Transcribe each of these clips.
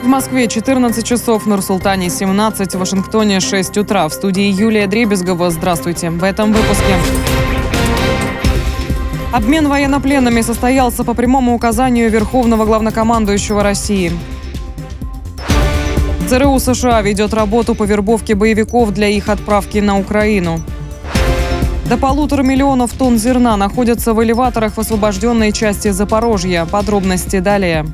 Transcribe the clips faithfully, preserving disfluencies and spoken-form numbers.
В Москве четырнадцать часов, в Нур-Султане семнадцать, в Вашингтоне шесть утра. В студии Юлия Дребезгова. Здравствуйте. В этом выпуске. Обмен военнопленными состоялся по прямому указанию Верховного главнокомандующего России. ЦРУ США ведет работу по вербовке боевиков для их отправки на Украину. До полутора миллионов тонн зерна находятся в элеваторах в освобожденной части Запорожья. Подробности далее.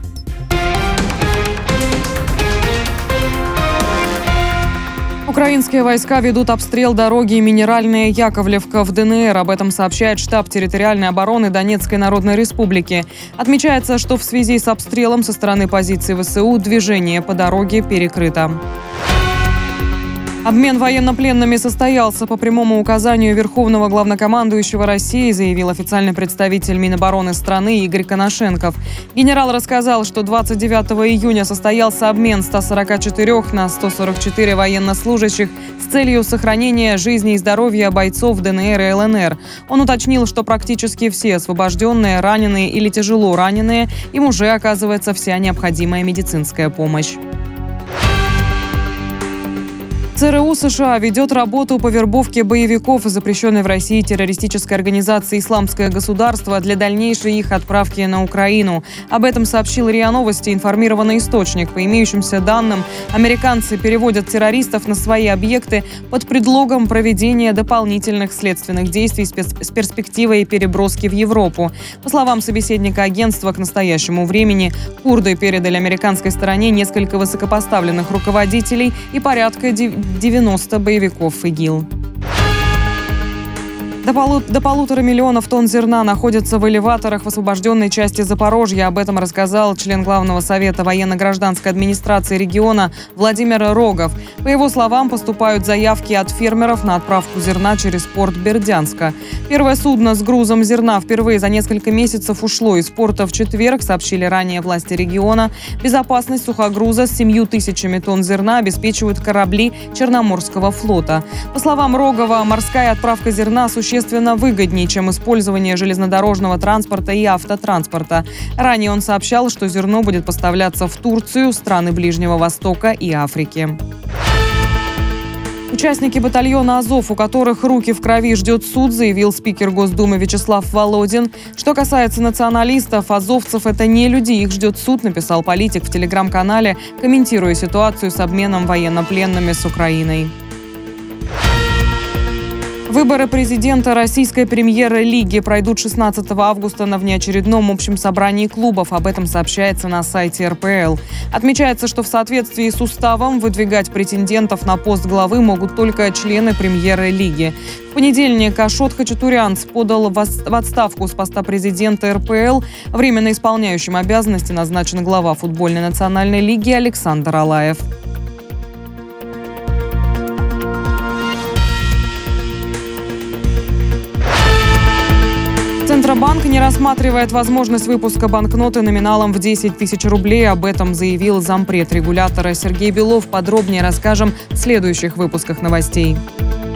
Украинские войска ведут обстрел дороги Минеральная Яковлевка в ДНР. Об этом сообщает штаб территориальной обороны Донецкой Народной Республики. Отмечается, что в связи с обстрелом со стороны позиций ВСУ движение по дороге перекрыто. Обмен военнопленными состоялся по прямому указанию Верховного главнокомандующего России, заявил официальный представитель Минобороны страны Игорь Коношенков. Генерал рассказал, что двадцать девятого июня состоялся обмен ста сорока четырёх на сто сорок четыре военнослужащих с целью сохранения жизни и здоровья бойцов ДНР и ЛНР. Он уточнил, что практически все освобожденные, раненые или тяжело раненые, им уже оказывается вся необходимая медицинская помощь. ЦРУ США ведет работу по вербовке боевиков запрещенной в России террористической организации «Исламское государство» для дальнейшей их отправки на Украину. Об этом сообщил РИА Новости информированный источник. По имеющимся данным, американцы переводят террористов на свои объекты под предлогом проведения дополнительных следственных действий с перспективой переброски в Европу. По словам собеседника агентства, к настоящему времени курды передали американской стороне несколько высокопоставленных руководителей и порядка девяноста боевиков ИГИЛ. До, полу- до полутора миллионов тонн зерна находятся в элеваторах в освобожденной части Запорожья. Об этом рассказал член Главного совета военно-гражданской администрации региона Владимир Рогов. По его словам, поступают заявки от фермеров на отправку зерна через порт Бердянска. Первое судно с грузом зерна впервые за несколько месяцев ушло из порта в четверг, сообщили ранее власти региона. Безопасность сухогруза с семью тысячами тонн зерна обеспечивают корабли Черноморского флота. По словам Рогова, морская отправка зерна существенно существенно выгоднее, чем использование железнодорожного транспорта и автотранспорта. Ранее он сообщал, что зерно будет поставляться в Турцию, страны Ближнего Востока и Африки. Участники батальона «Азов», у которых руки в крови, ждет суд, заявил спикер Госдумы Вячеслав Володин. Что касается националистов, азовцев – это не люди, их ждет суд, написал политик в телеграм-канале, комментируя ситуацию с обменом военнопленными с Украиной. Выборы президента российской премьер-лиги пройдут шестнадцатого августа на внеочередном общем собрании клубов. Об этом сообщается на сайте эр пэ эл. Отмечается, что в соответствии с уставом выдвигать претендентов на пост главы могут только члены премьер-лиги. В понедельник Ашот Хачатурянц подал в отставку с поста президента эр пэ эл. Временно исполняющим обязанности назначен глава футбольной национальной лиги Александр Алаев. Центробанк не рассматривает возможность выпуска банкноты номиналом в десять тысяч рублей. Об этом заявил зампред регулятора Сергей Белов. Подробнее расскажем в следующих выпусках новостей.